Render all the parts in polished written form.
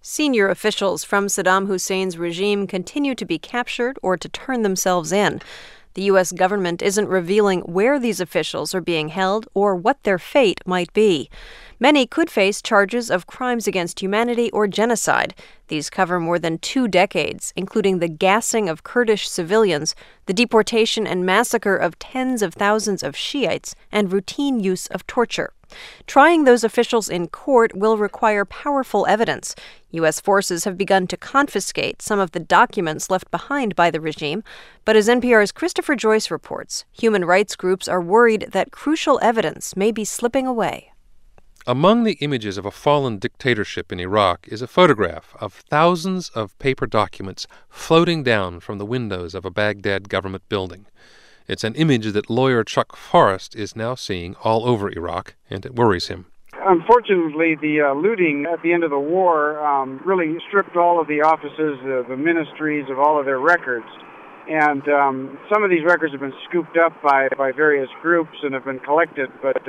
Senior officials from Saddam Hussein's regime continue to be captured or to turn themselves in. The U.S. government isn't revealing where these officials are being held or what their fate might be. Many could face charges of crimes against humanity or genocide. These cover more than 2 decades, including the gassing of Kurdish civilians, the deportation and massacre of tens of thousands of Shiites, and routine use of torture. Trying those officials in court will require powerful evidence. U.S. forces have begun to confiscate some of the documents left behind by the regime, but as NPR's Christopher Joyce reports, human rights groups are worried that crucial evidence may be slipping away. Among the images of a fallen dictatorship in Iraq is a photograph of thousands of paper documents floating down from the windows of a Baghdad government building. It's an image that lawyer Chuck Forrest is now seeing all over Iraq, and it worries him. Unfortunately, the looting at the end of the war really stripped all of the offices, the ministries of all of their records. And some of these records have been scooped up by various groups and have been collected, but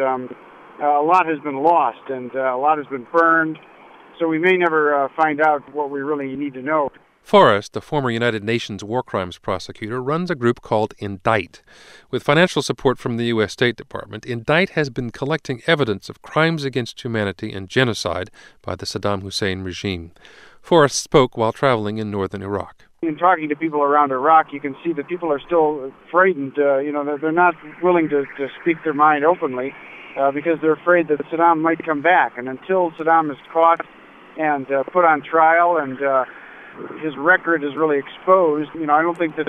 a lot has been lost and a lot has been burned. So we may never find out what we really need to know. Forrest, the former United Nations war crimes prosecutor, runs a group called Indict. With financial support from the U.S. State Department, Indict has been collecting evidence of crimes against humanity and genocide by the Saddam Hussein regime. Forrest spoke while traveling in northern Iraq. In talking to people around Iraq, you can see that people are still frightened. They're not willing to speak their mind openly because they're afraid that Saddam might come back. And until Saddam is caught and put on trial and his record is really exposed, I don't think that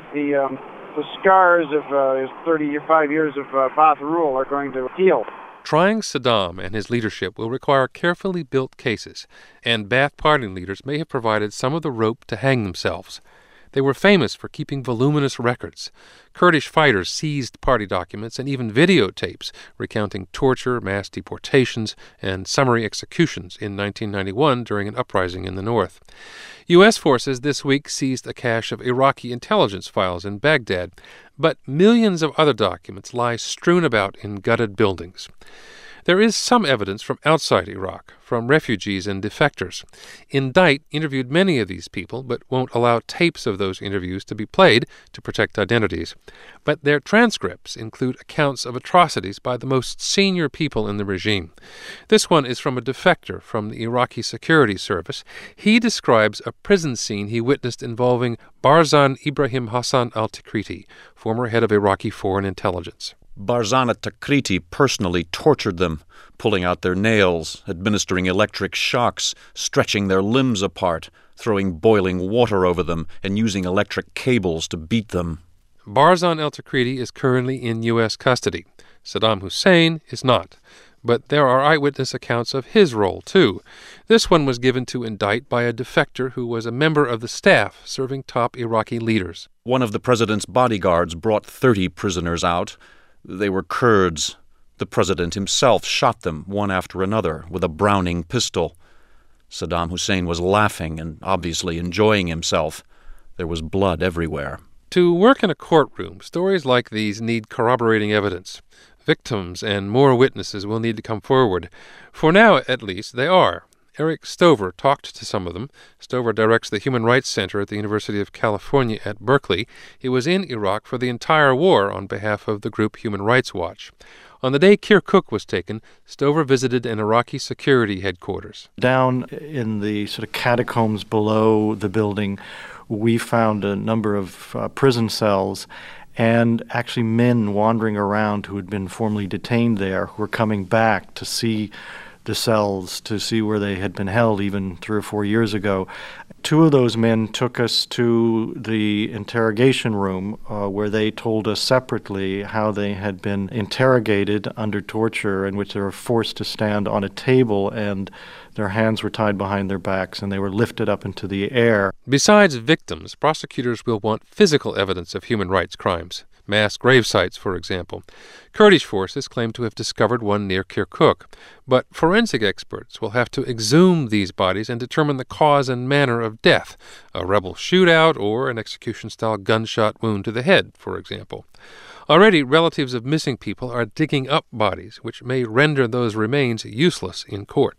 the scars of his 35 years of Ba'ath rule are going to heal. Trying Saddam and his leadership will require carefully built cases, and Ba'ath Party leaders may have provided some of the rope to hang themselves. They were famous for keeping voluminous records. Kurdish fighters seized party documents and even videotapes recounting torture, mass deportations, and summary executions in 1991 during an uprising in the north. U.S. forces this week seized a cache of Iraqi intelligence files in Baghdad, but millions of other documents lie strewn about in gutted buildings. There is some evidence from outside Iraq, from refugees and defectors. Indict interviewed many of these people, but won't allow tapes of those interviews to be played to protect identities. But their transcripts include accounts of atrocities by the most senior people in the regime. This one is from a defector from the Iraqi Security Service. He describes a prison scene he witnessed involving Barzan Ibrahim Hassan al-Tikriti, former head of Iraqi foreign intelligence. Barzan al-Tikriti personally tortured them, pulling out their nails, administering electric shocks, stretching their limbs apart, throwing boiling water over them, and using electric cables to beat them. Barzan al-Tikriti is currently in U.S. custody. Saddam Hussein is not. But there are eyewitness accounts of his role, too. This one was given to Indict by a defector who was a member of the staff serving top Iraqi leaders. One of the president's bodyguards brought 30 prisoners out. They were Kurds. The president himself shot them one after another with a Browning pistol. Saddam Hussein was laughing and obviously enjoying himself. There was blood everywhere. To work in a courtroom, stories like these need corroborating evidence. Victims and more witnesses will need to come forward. For now, at least, they are. Eric Stover talked to some of them. Stover directs the Human Rights Center at the University of California at Berkeley. He was in Iraq for the entire war on behalf of the group Human Rights Watch. On the day Kirkuk was taken, Stover visited an Iraqi security headquarters. Down in the sort of catacombs below the building, we found a number of prison cells and actually men wandering around who had been formerly detained there who were coming back to see the cells, to see where they had been held even 3 or 4 years ago. 2 of those men took us to the interrogation room where they told us separately how they had been interrogated under torture, in which they were forced to stand on a table and their hands were tied behind their backs and they were lifted up into the air. Besides victims, prosecutors will want physical evidence of human rights crimes. Mass grave sites, for example. Kurdish forces claim to have discovered one near Kirkuk, but forensic experts will have to exhume these bodies and determine the cause and manner of death, a rebel shootout or an execution-style gunshot wound to the head, for example. Already, relatives of missing people are digging up bodies, which may render those remains useless in court.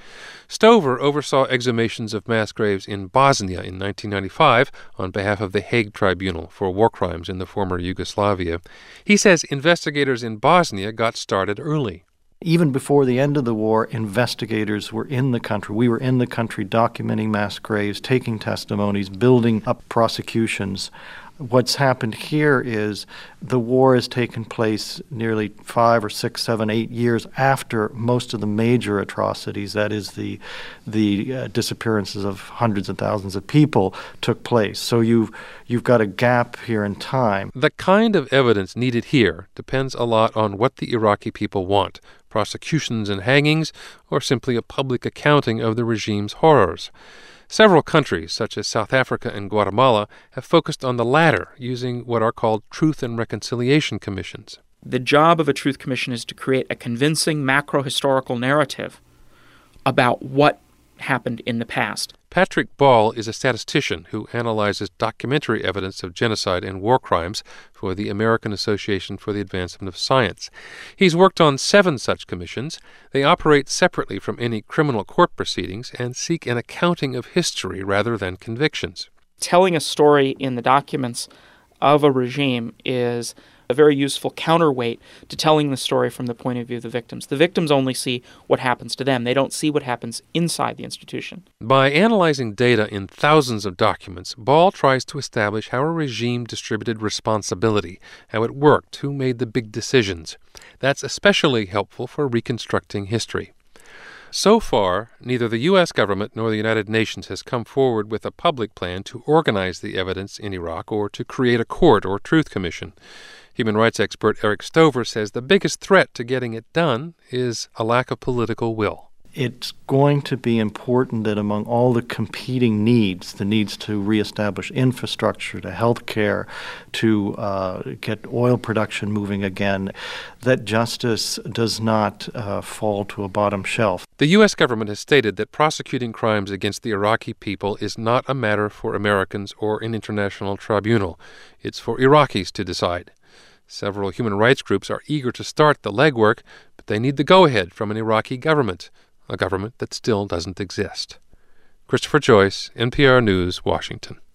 Stover oversaw exhumations of mass graves in Bosnia in 1995 on behalf of the Hague Tribunal for war crimes in the former Yugoslavia. He says investigators in Bosnia got started early. Even before the end of the war, investigators were in the country. We were in the country documenting mass graves, taking testimonies, building up prosecutions. What's happened here is the war has taken place nearly 5 or 6, 7, 8 years after most of the major atrocities, that is the disappearances of hundreds of thousands of people, took place. So you've got a gap here in time. The kind of evidence needed here depends a lot on what the Iraqi people want: prosecutions and hangings, or simply a public accounting of the regime's horrors. Several countries, such as South Africa and Guatemala, have focused on the latter, using what are called Truth and Reconciliation Commissions. The job of a truth commission is to create a convincing macro-historical narrative about what happened in the past. Patrick Ball is a statistician who analyzes documentary evidence of genocide and war crimes for the American Association for the Advancement of Science. He's worked on 7 such commissions. They operate separately from any criminal court proceedings and seek an accounting of history rather than convictions. Telling a story in the documents of a regime is a very useful counterweight to telling the story from the point of view of the victims. The victims only see what happens to them. They don't see what happens inside the institution. By analyzing data in thousands of documents, Ball tries to establish how a regime distributed responsibility, how it worked, who made the big decisions. That's especially helpful for reconstructing history. So far, neither the U.S. government nor the United Nations has come forward with a public plan to organize the evidence in Iraq or to create a court or truth commission. Human rights expert Eric Stover says the biggest threat to getting it done is a lack of political will. It's going to be important that among all the competing needs, the needs to reestablish infrastructure, to health care, to get oil production moving again, that justice does not fall to a bottom shelf. The U.S. government has stated that prosecuting crimes against the Iraqi people is not a matter for Americans or an international tribunal. It's for Iraqis to decide. Several human rights groups are eager to start the legwork, but they need the go-ahead from an Iraqi government, a government that still doesn't exist. Christopher Joyce, NPR News, Washington.